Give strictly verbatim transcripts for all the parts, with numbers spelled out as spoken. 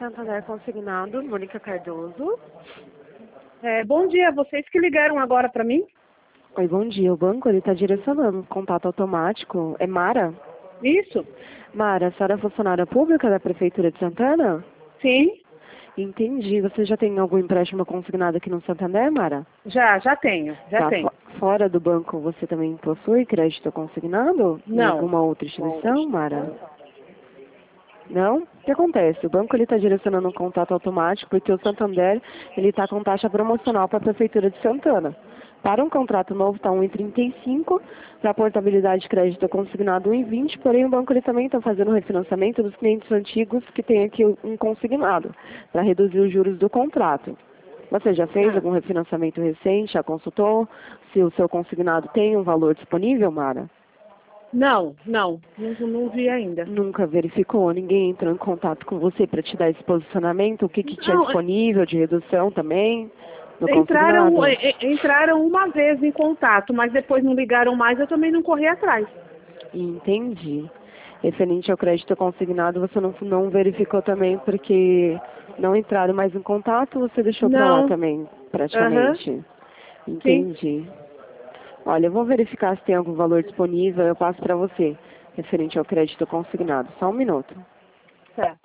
Santander Consignado, Mônica Cardoso. É, bom dia, vocês que ligaram agora para mim? Oi, bom dia. O banco ele está direcionando contato automático. É Mara? Isso? Mara, a senhora é funcionária pública da Prefeitura de Santana? Sim, Entendi. Você já tem algum empréstimo consignado aqui no Santander, Mara? já, já tenho, já Tá, tenho. fo- fora do banco você também possui crédito consignado? Em Não. alguma outra instituição, Mara? Não? O que acontece? O banco ele está direcionando um contato automático porque o Santander ele está com taxa promocional para a Prefeitura de Santana. Para um contrato novo está um vírgula trinta e cinco, para a portabilidade de crédito consignado um vírgula vinte, porém o banco ele também está fazendo o refinanciamento dos clientes antigos que tem aqui um consignado, para reduzir os juros do contrato. Você já fez Ah. algum refinanciamento recente? Já consultou se o seu consignado tem um valor disponível, Mara? Não, não, não, não vi ainda. Nunca verificou? Ninguém entrou em contato com você para te dar esse posicionamento? O que, que tinha Não, disponível de redução também? No Entraram, consignado? e- e- entraram uma vez em contato, mas depois não ligaram mais, eu também não corri atrás. Entendi. Referente ao crédito consignado, você não, não verificou também porque não entraram mais em contato, você deixou para lá Não. também, praticamente? Entendi. Olha, eu vou verificar se tem algum valor disponível, eu passo para você, referente ao crédito consignado. Só um minuto. Tá.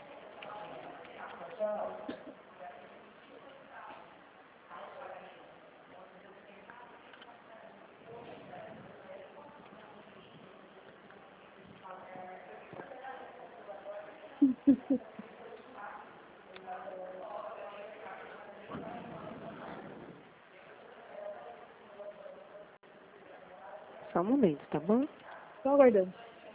Só um momento, tá bom? Só aguardando.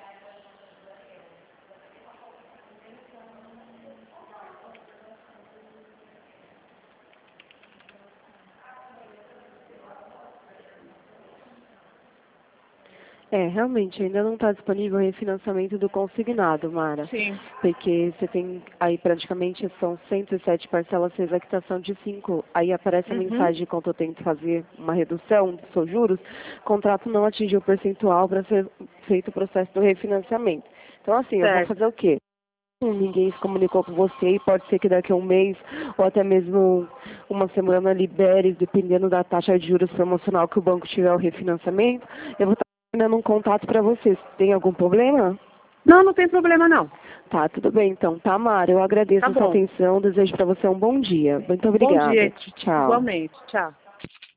É, realmente, ainda não está disponível o refinanciamento do consignado, Mara. Sim. Porque você tem aí praticamente são cento e sete parcelas, fez a quitação de cinco. Aí aparece a Uhum. mensagem quando eu tento fazer uma redução dos seus juros, o contrato não atingiu o percentual para ser feito o processo do refinanciamento. Então, assim, eu vou Certo. fazer o quê? Ninguém se comunicou com você e pode ser que daqui a um mês ou até mesmo uma semana libere, dependendo da taxa de juros promocional que o banco tiver o refinanciamento. Eu vou estar dando um contato para vocês. Tem algum problema? Não, não tem problema não. Tá, tudo bem então. Tá, Mara, eu agradeço Tá a sua bom. atenção. Desejo para você um bom dia. Muito Bom obrigada. dia. Tchau. Igualmente. Tchau.